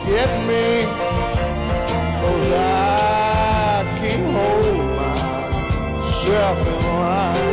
get me, 'cause I can't hold myself in line.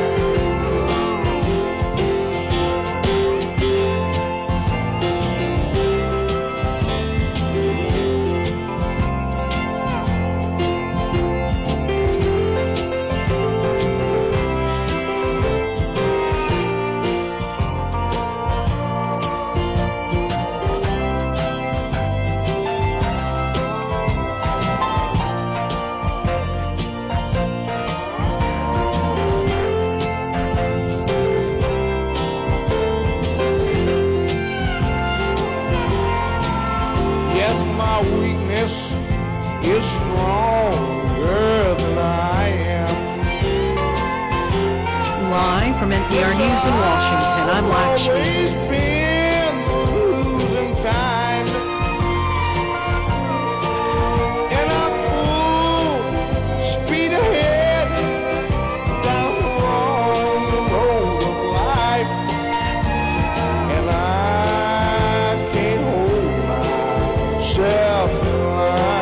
Is stronger than I am. Live from NPR News in Washington, I'm Lakshmi. Always been the losing kind, and I'm full speed ahead down the wrong road of life, and I can't hold myself in line.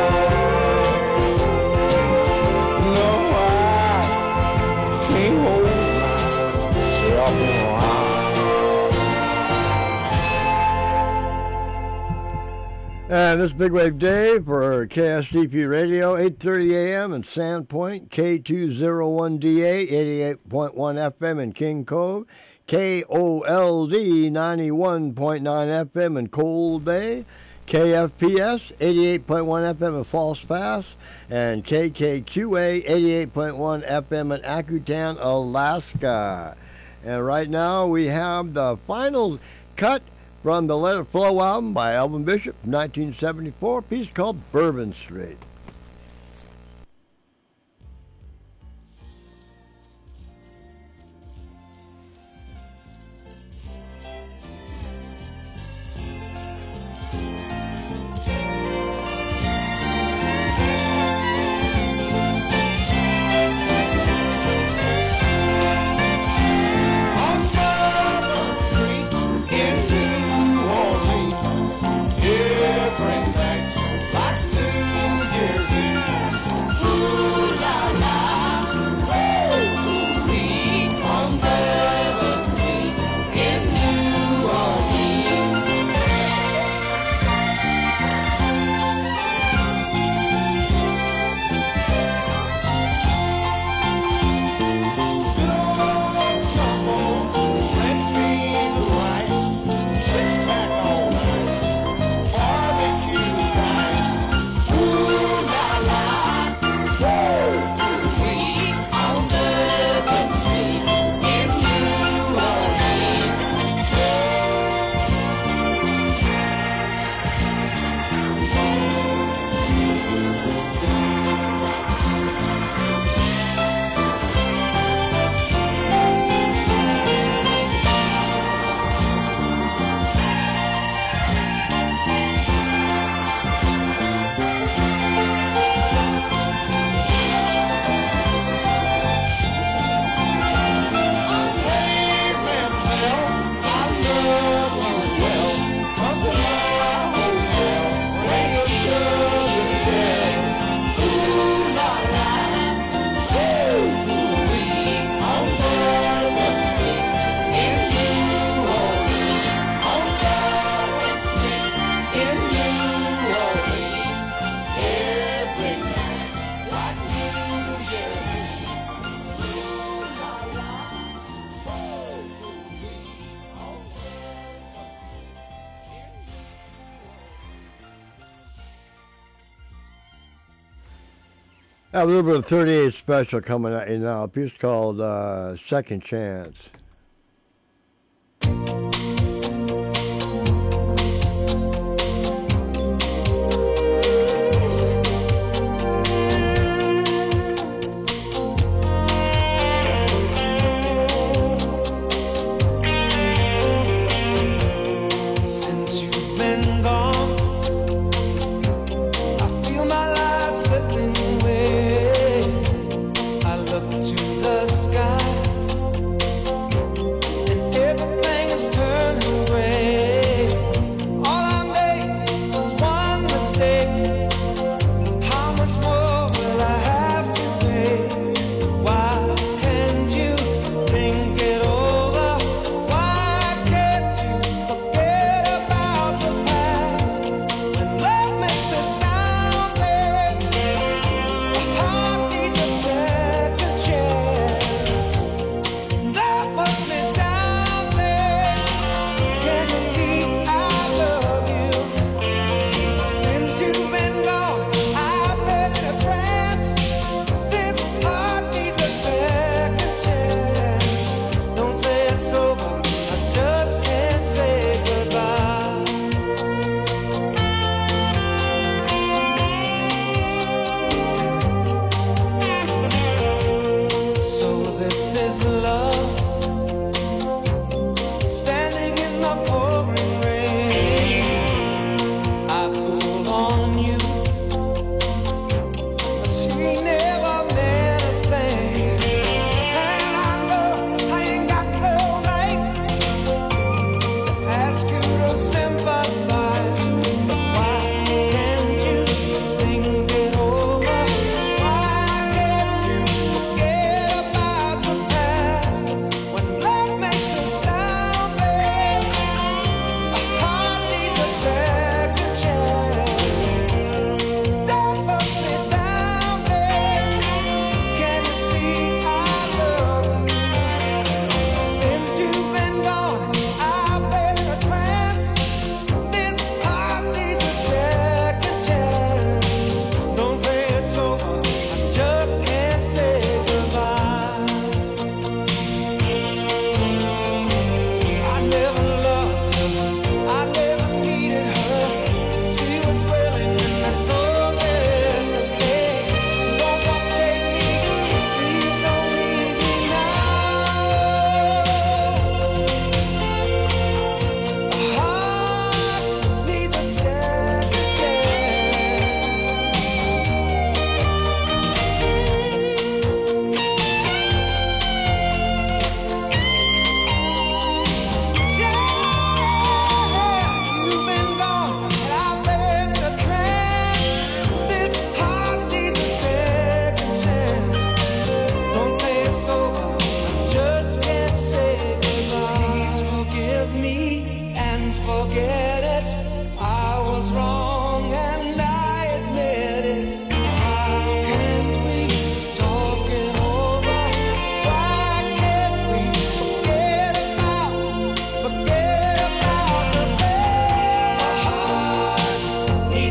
And this is Big Wave Dave for KSDP Radio, 8:30 a.m. in Sandpoint, K201DA, 88.1 FM in King Cove, KOLD 91.9 FM in Cold Bay, KFPS 88.1 FM in False Pass, and KKQA 88.1 FM in Akutan, Alaska. And right now we have the final cut from the Let It Flow album by Elvin Bishop, 1974, a piece called Bourbon Street. A little bit of 38 special coming at you now. A piece called Second Chance. To the sky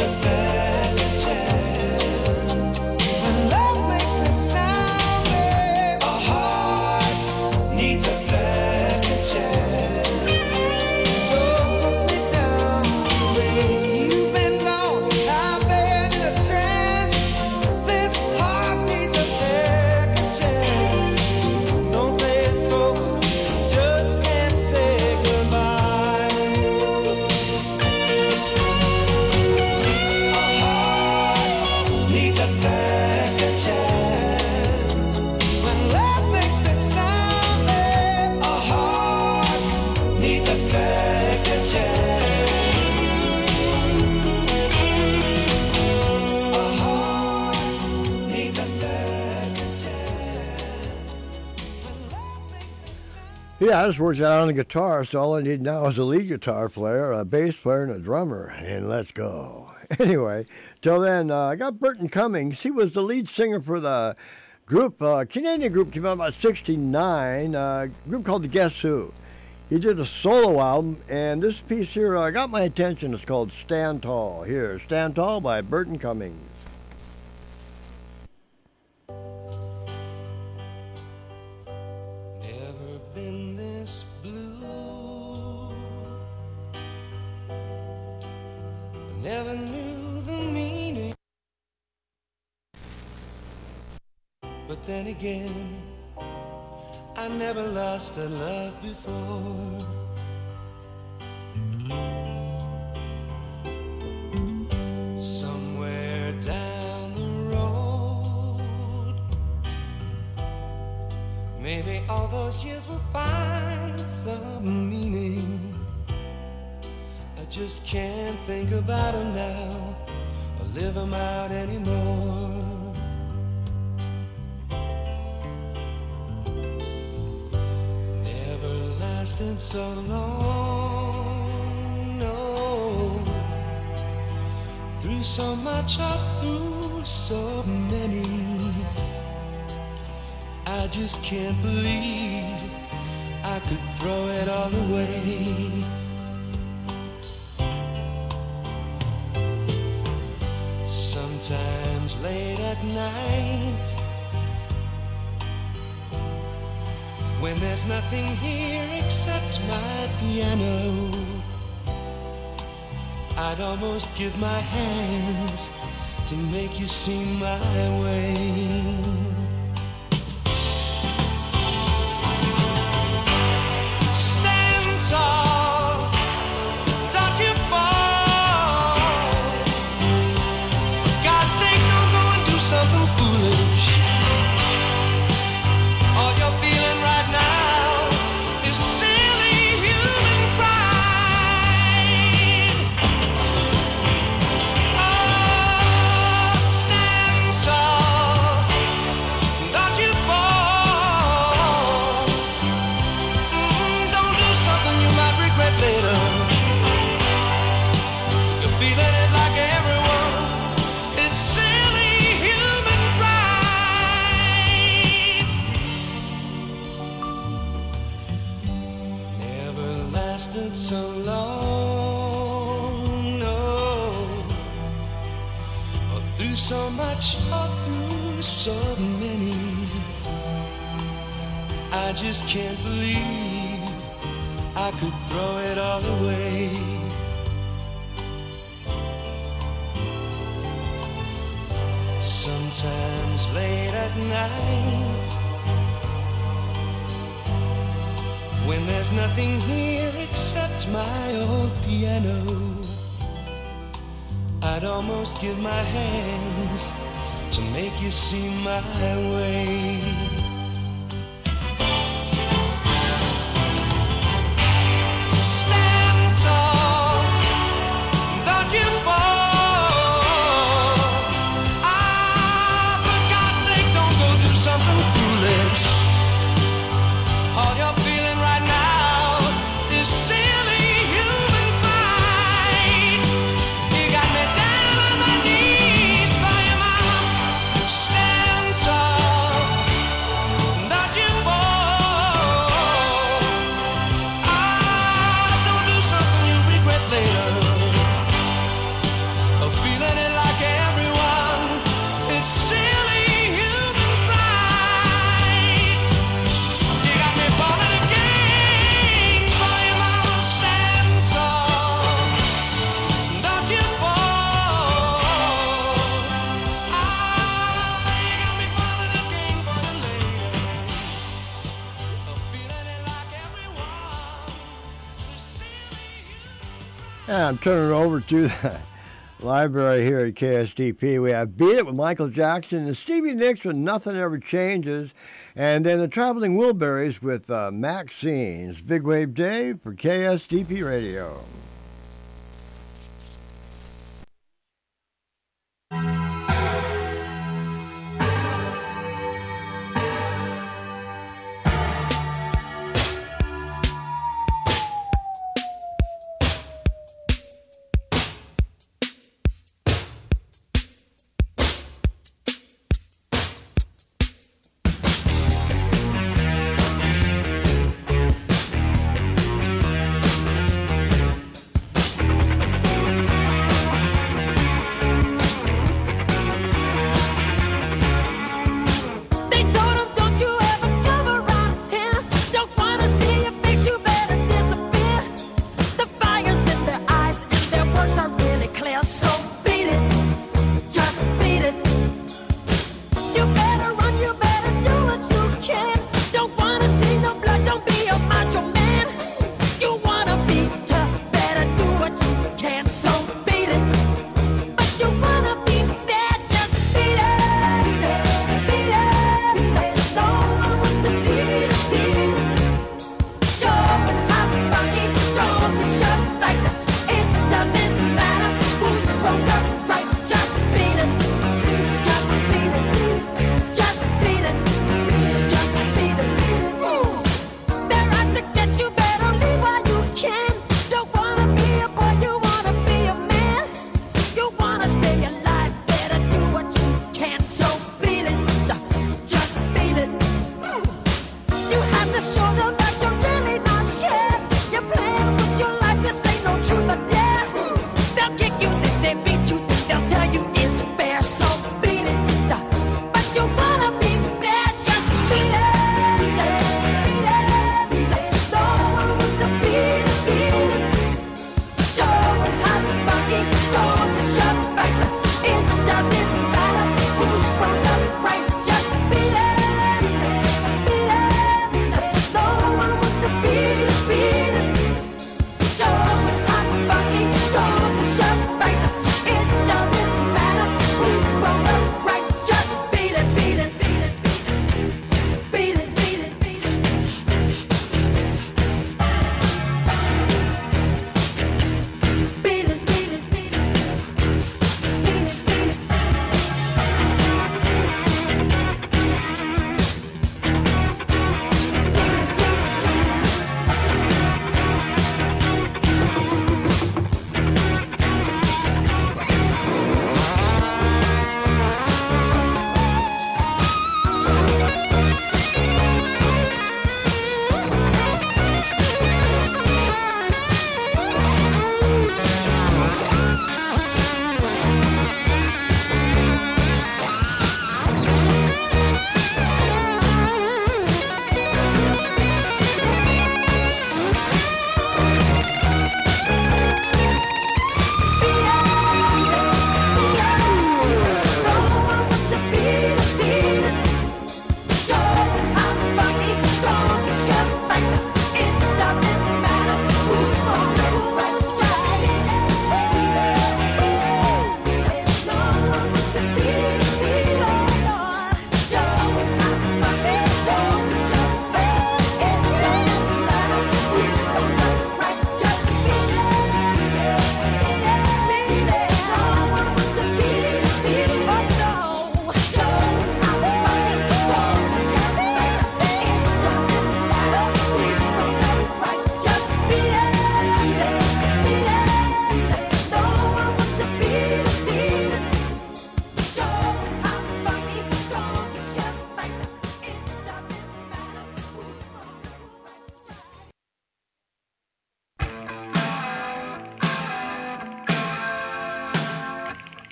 a second chance. When love makes a sound, babe. A heart needs a second chance. Don't put me down, babe. You've been gone, I've been in a trance. This heart needs a second chance. Don't say it's over, just can't say goodbye. A heart needs a second chance. When love makes a sound, babe. A heart needs a second chance. A heart needs a second chance. Yeah, I just worked out on the guitar, so all I need now is a lead guitar player, a bass player, and a drummer, and let's go. Anyway, till then, I got Burton Cummings. He was the lead singer for the group, Canadian group, came out about '69, group called the Guess Who. He did a solo album, and this piece here got my attention. It's called Stand Tall. Here, Stand Tall by Burton Cummings. Never been this blue. I never knew the meaning. But then again, I never lost a love before. Somewhere down the road, maybe all those years will find some meaning. I just can't think about them now or live them out anymore. Never lasted so long, no. Through so much or through so many, I just can't believe I could throw it all away. Sometimes late at night, when there's nothing here except my piano, I'd almost give my hands to make you see my way. Stand tall, don't you fall. God's sake, don't go and do something foolish. All you're feeling right now is silly human pride. Oh, stand tall, don't you fall. Don't do something you might regret later. You're feeling it like everyone. It's silly human pride. Never lasted so long, no. Or through so much, or through so many, I just can't believe I could throw it all away. Sometimes late at night, when there's nothing here except my old piano, I'd almost give my hands to make you see my way. Stand tall, don't you fall. For God's sake, don't go do something foolish. All you're feeling right now is silly human pride. You got me down on my knees for your mama. Stand tall, Yeah, I'm turning it over to the library here at KSTP. We have Beat It with Michael Jackson and Stevie Nicks with Nothing Ever Changes. And then the Traveling Wilburys with Maxine's Big Wave Day for KSTP Radio.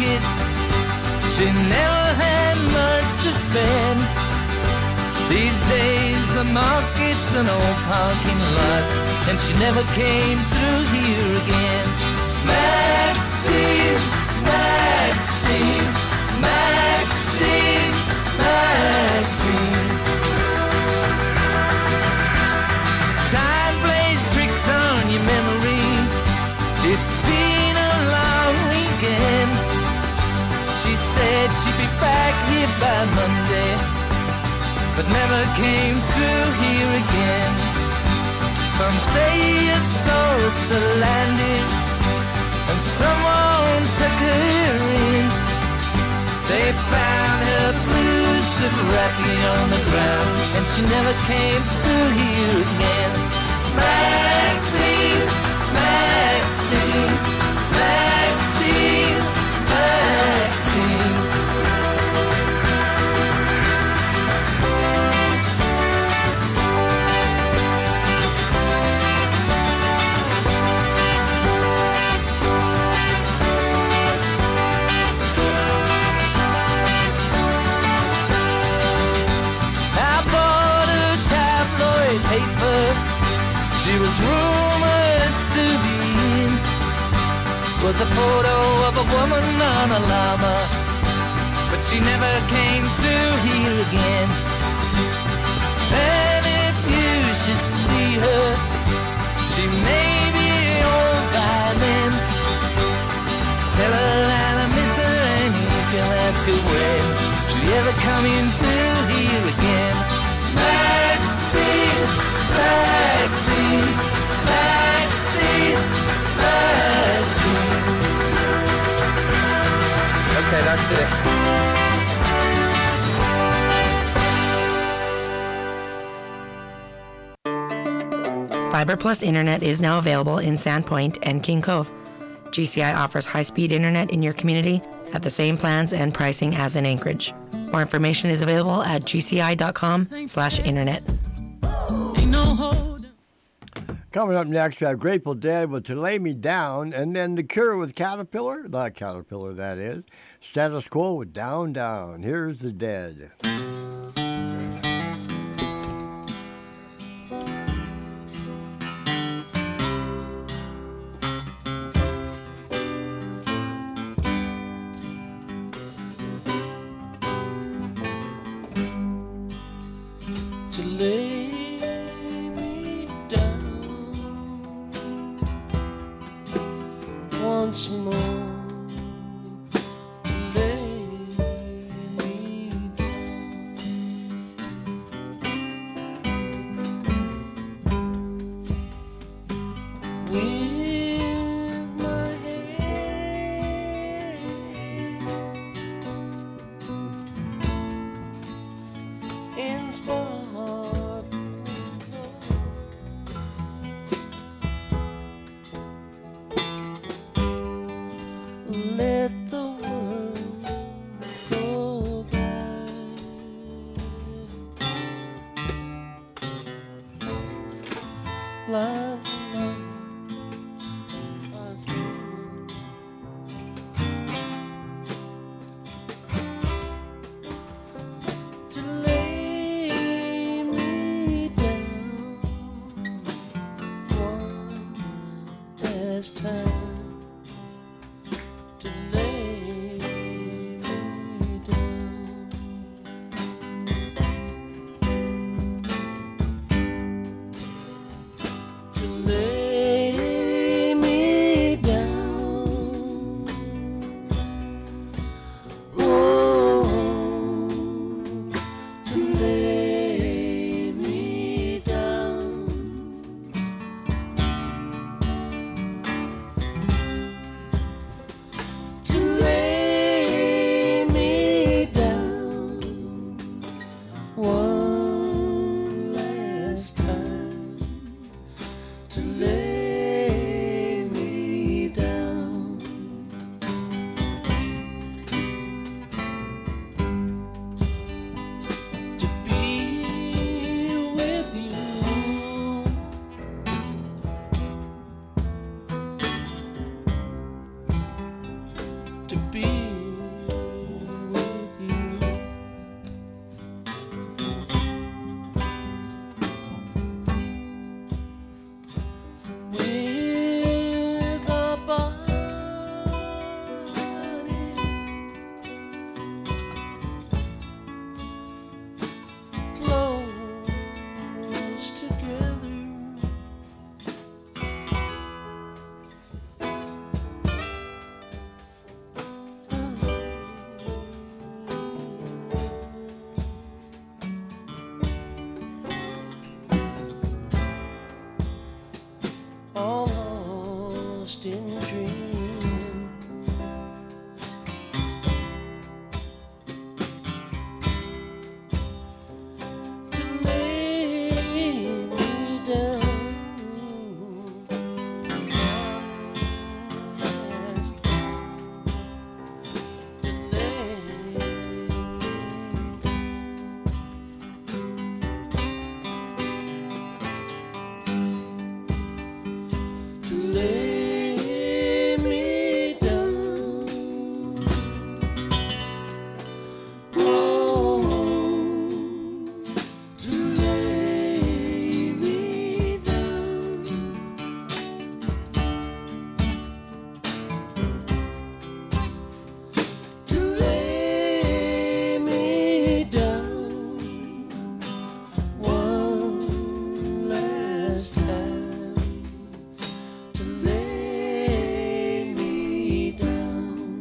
it. She never had much to spend. These days the market's an old parking lot, and she never came through here again. Maxine, Maxine, Maxine, Maxine. Time plays tricks on your memory. It's been a long weekend. She said she'd be back here by Monday, but never came through here again. Some say your soul's landed, and someone took her in. They found her blue suit wrapping on the ground, and she never came through here again. Maxine, Maxine, Maxine, Maxine. She was rumored to be in. Was a photo of a woman on a llama, but she never came through here again. And if you should see her, she may be old by then. Tell her that I miss her, and you can ask her when she'll ever come in through here again. Maxine, Maxine, Maxine, Maxine. Okay, that's it. Fiber Plus Internet is now available in Sandpoint and King Cove. GCI offers high-speed internet in your community at the same plans and pricing as in Anchorage. More information is available at gci.com/internet. Coming up next, we have Grateful Dead with To Lay Me Down, and then The Cure with Caterpillar, the Caterpillar that is, Status Quo with Down Down. Here's the Dead. To lay me down once more, to lay me down. With my head in sparkling let the world go by. Like love was born. To lay me down one last time, to lay me down. To lay me down. Oh, to lay me down. To lay me down one last time, to lay me down. To be with you, to be me down.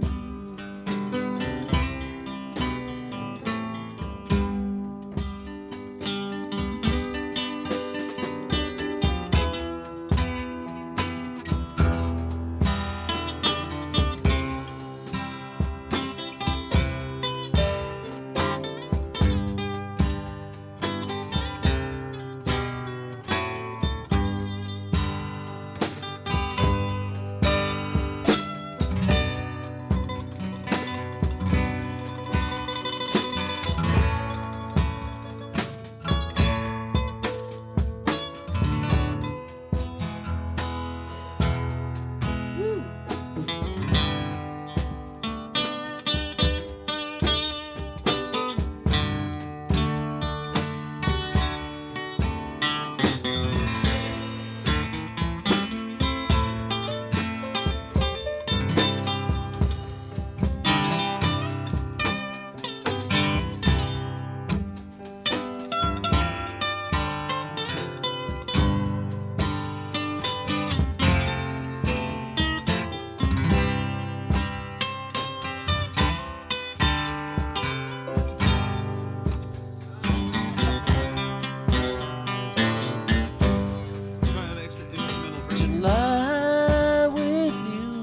Lie with you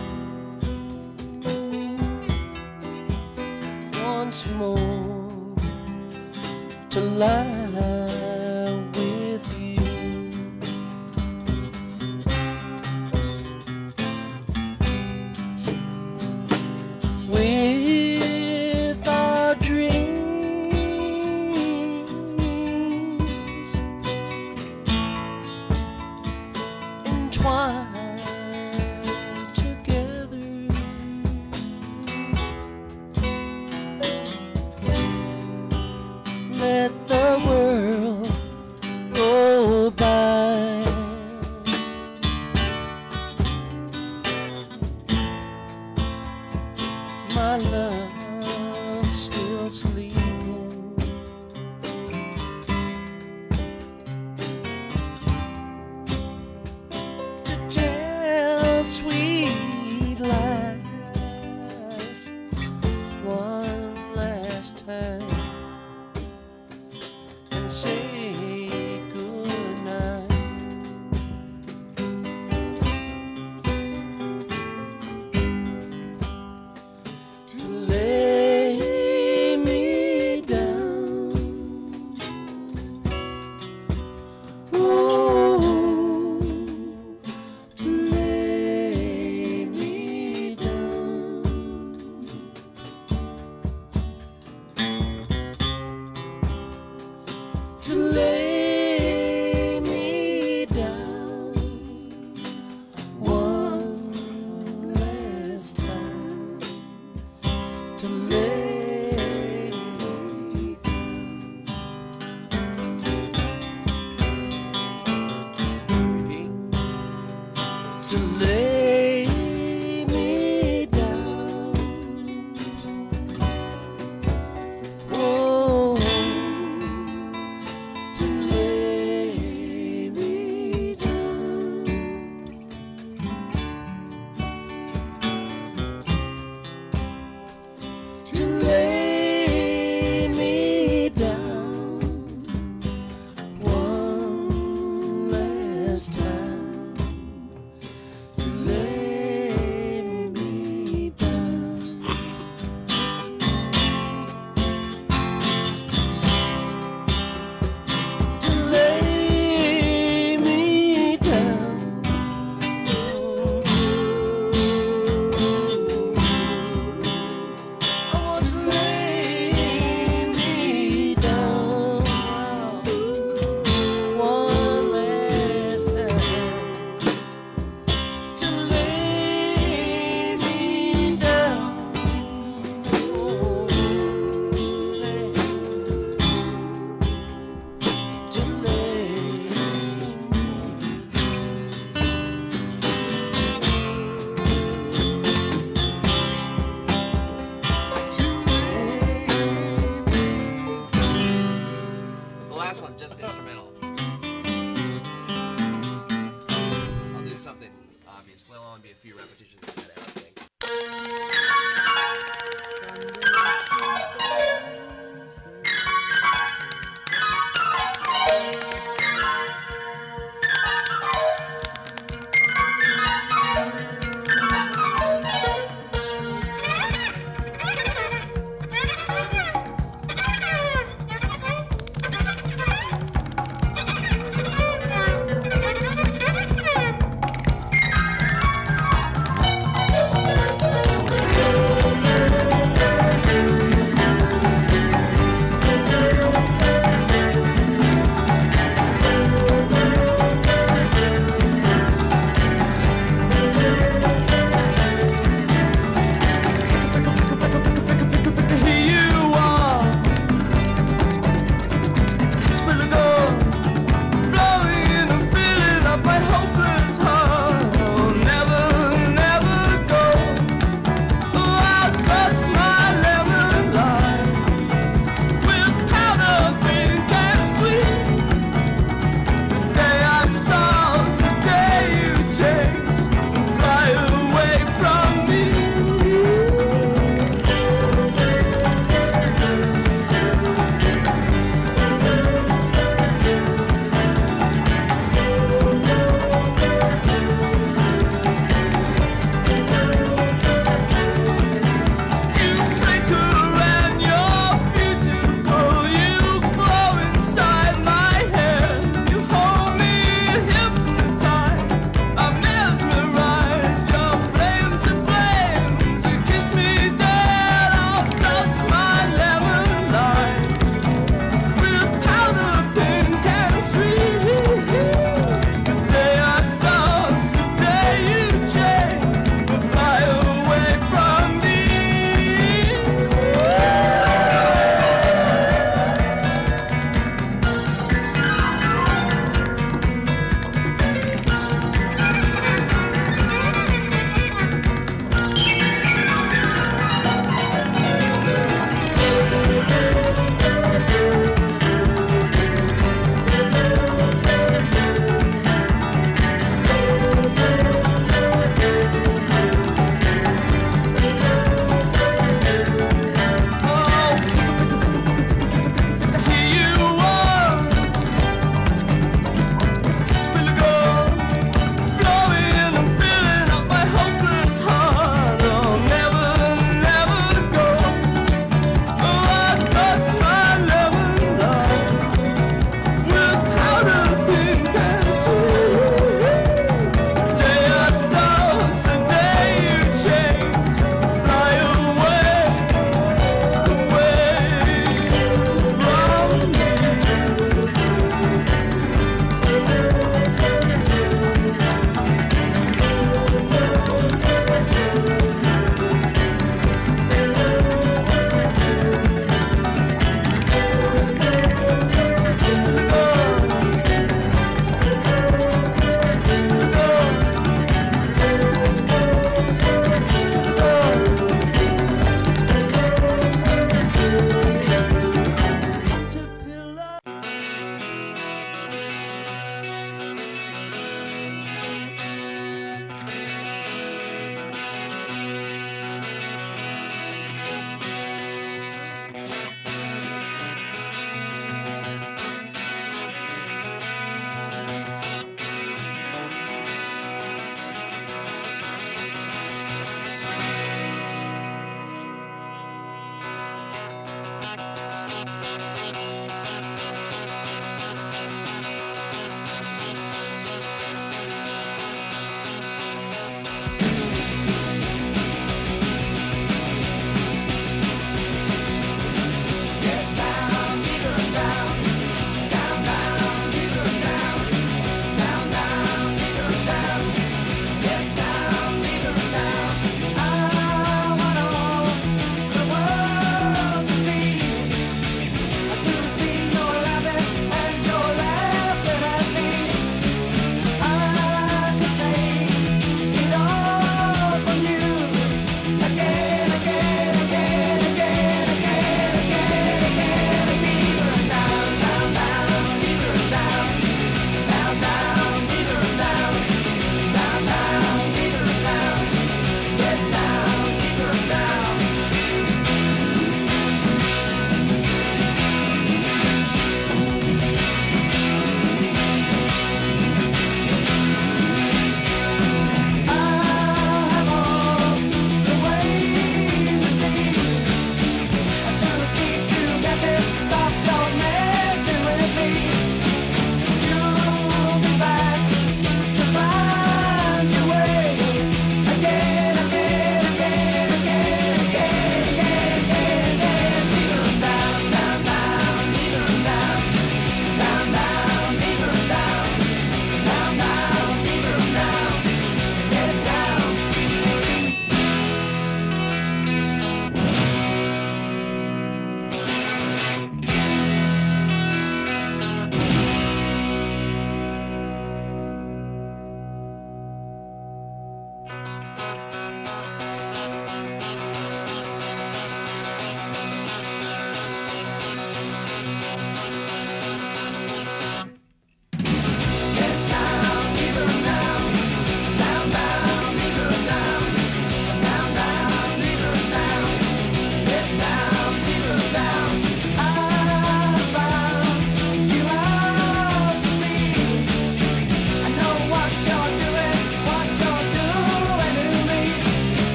once more, to lie with you. With our dreams entwined together, let the world go by. My love still sleeping, to tell sweet lies one last time and say good night. To lay me down, oh, to lay me down, to lay me down one last time, to lay me down, to lay me down, oh, to lay me down, to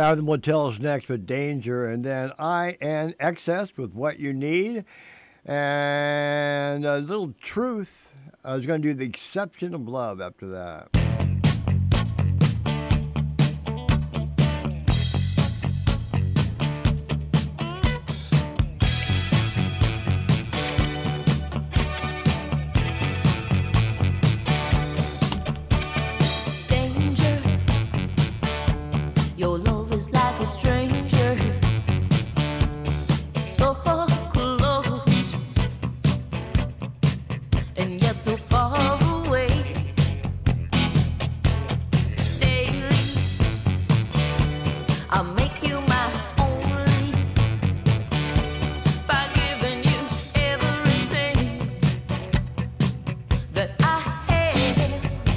Out of the Motels next with Danger, and then INXS with What You Need, and a little Truth. I was going to do The Exception of Love after that. Your love is like a stranger, so close and yet so far away. Daily, I'll make you my only by giving you everything that I have.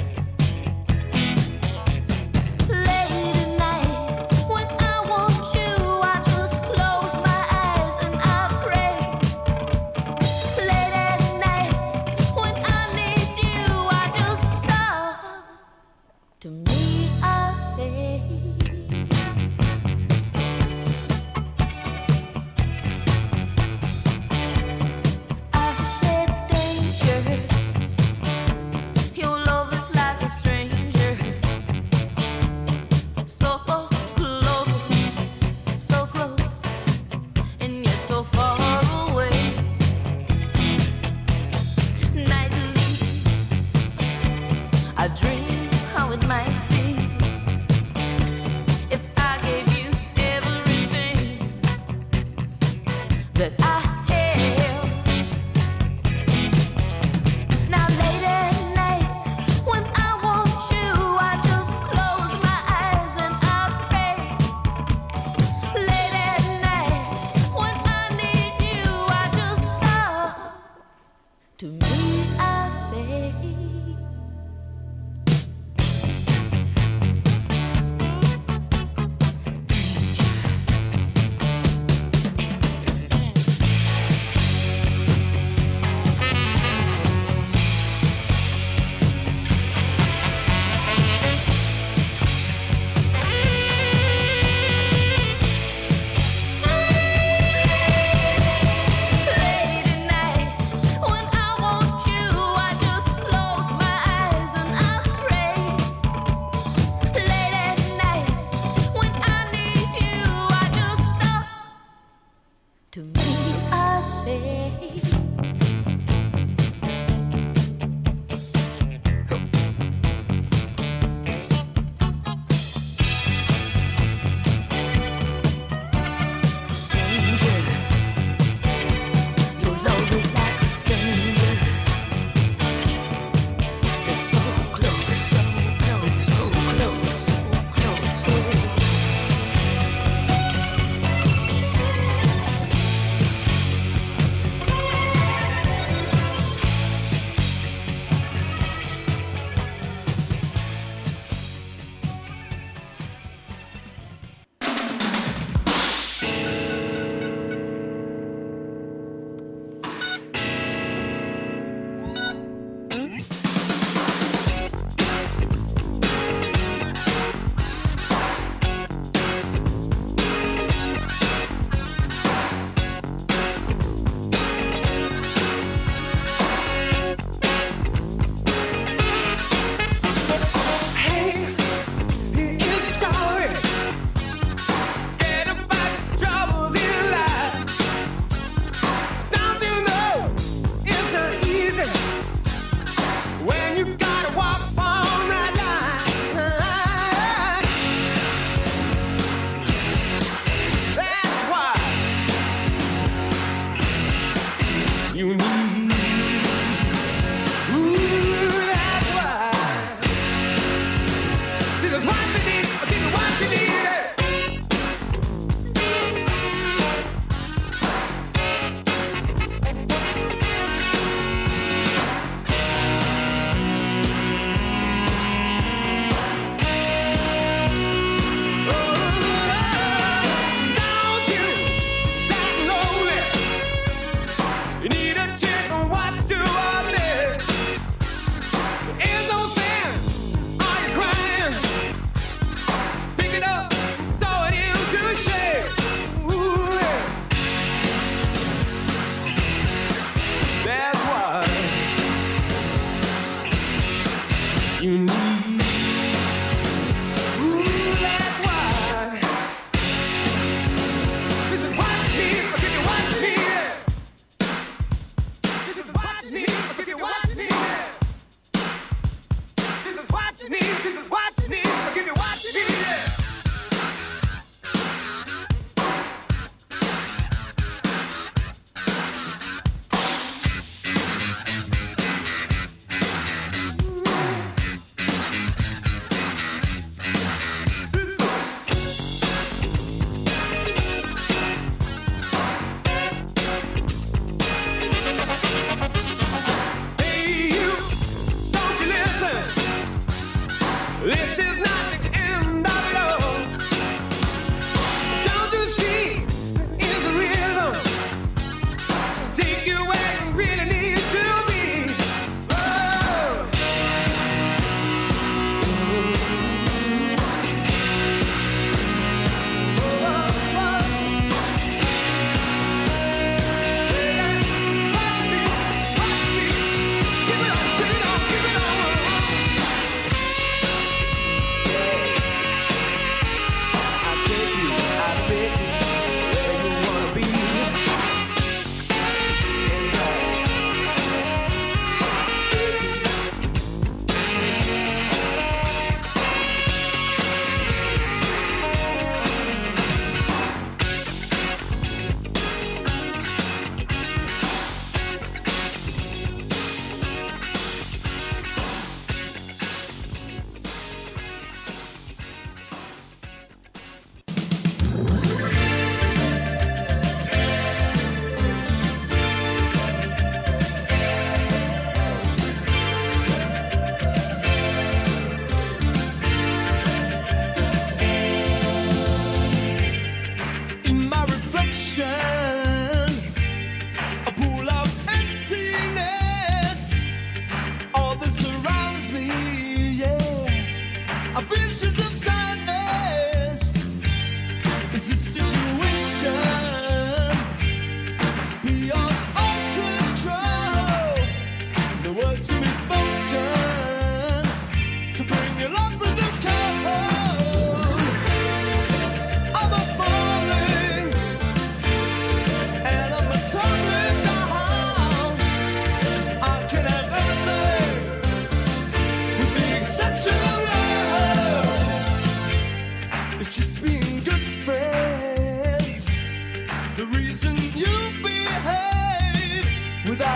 Late at night, when I want you, I just close my eyes and I pray. Late at night, when I need you, I just stop. To me, I say,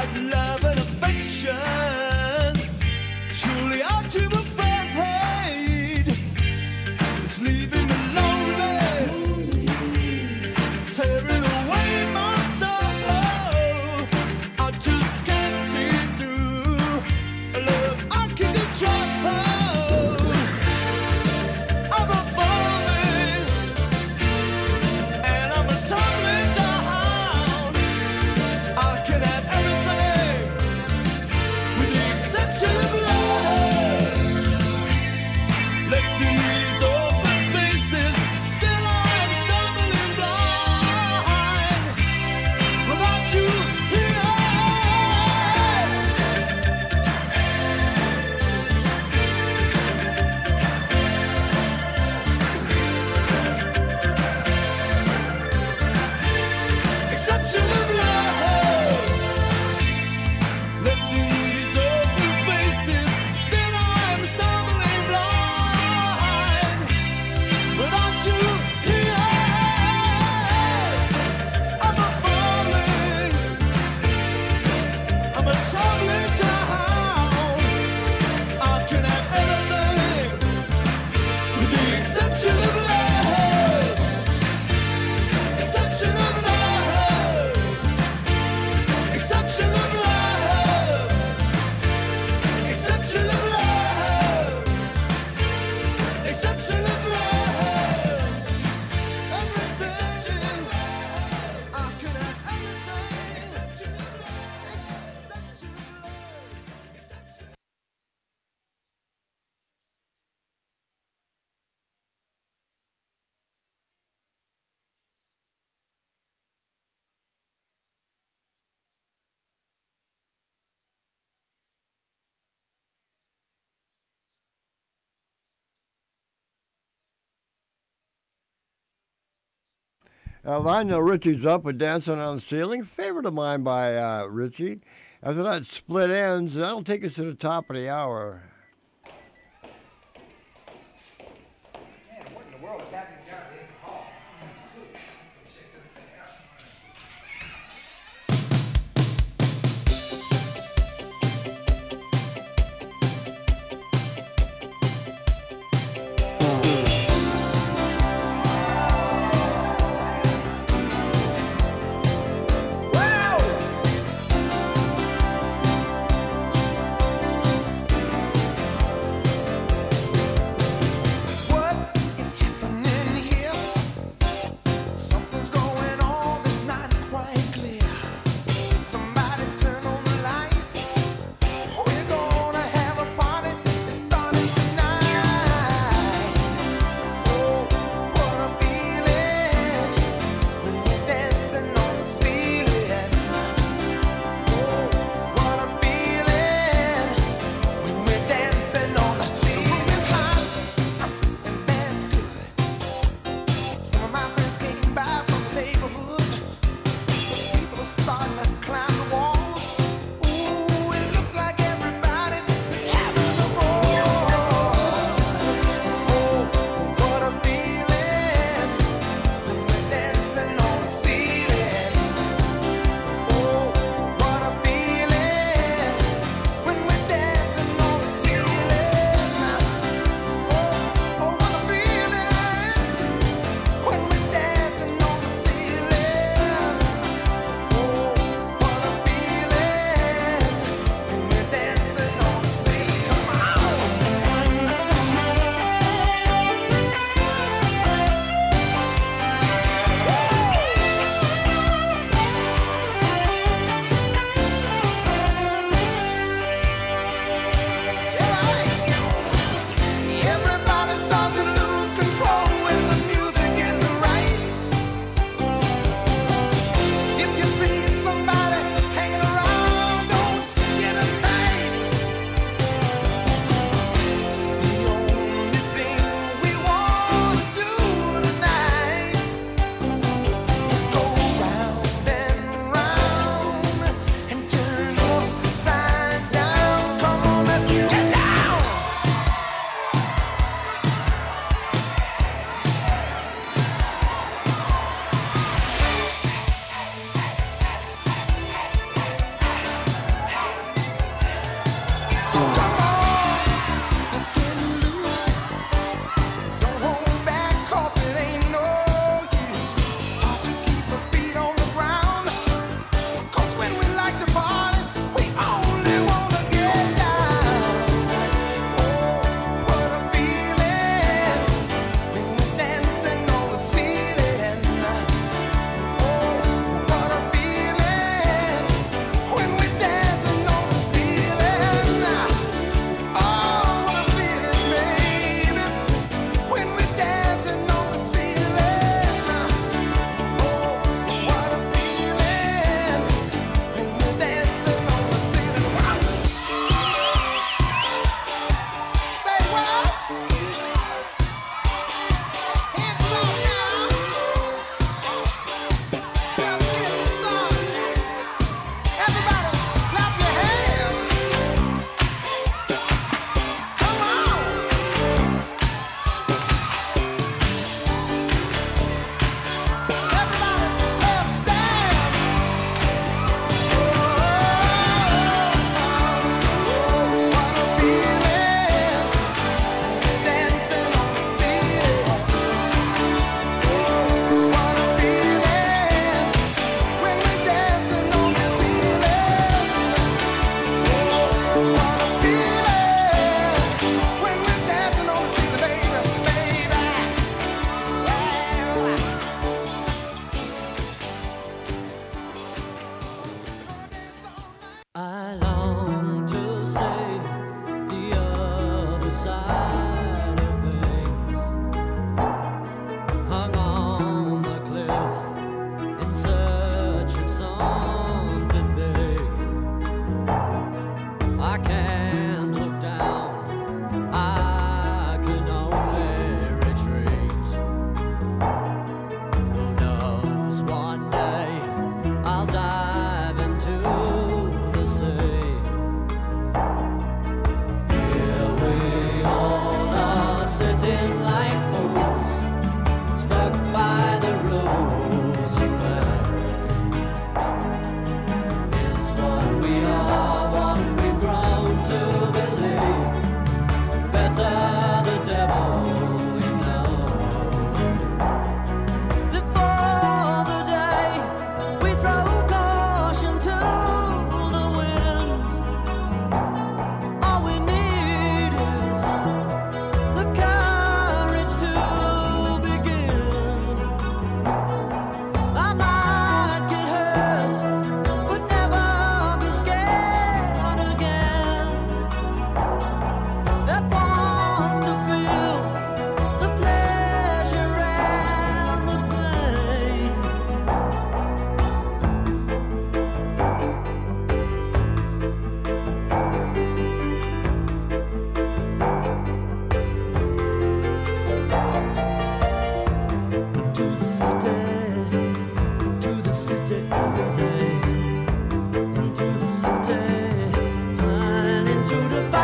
with love and affection. Surely ought to be afraid. It's leaving me lonely, tearing away my soul. I just can't see through a love I can control. I'm a falling, and I'm a tumbling down. I can have everything, with the exception of love. Left in these open spaces, still I'm stumbling blind. Without you here, exception of love. Left in these open spaces, still I'm stumbling blind. Without you here, I'm a falling, I'm a tumbling down. I can have everything, with the exception of love. Exception of love. Exception of love. Exception of love. Exception of love. Everything. I could have everything. Exception of love. Exception of love. Exception of Lionel Richie's Up with Dancing on the Ceiling. Favorite of mine by Richie. After that, Split Ends. That'll take us to the top of the hour.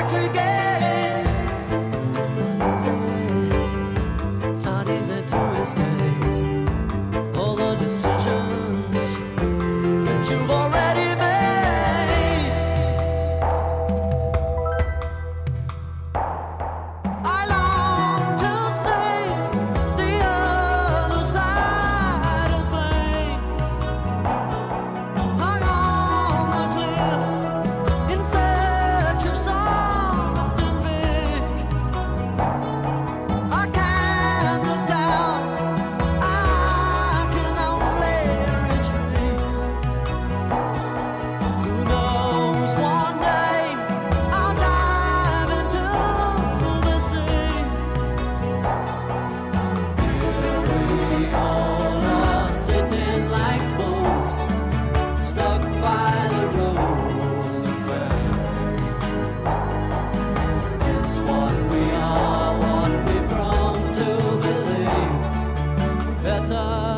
factory gates. It's not easy to escape all the decisions that you've already made. I long to see the other side of things, hung on the cliff in search of something big. I can't look down, I can only retreat. Who knows, one day I'll dive into the sea. Here we all are sitting like fools, stuck by the rules of fate. Is what we are, what we've grown to believe, better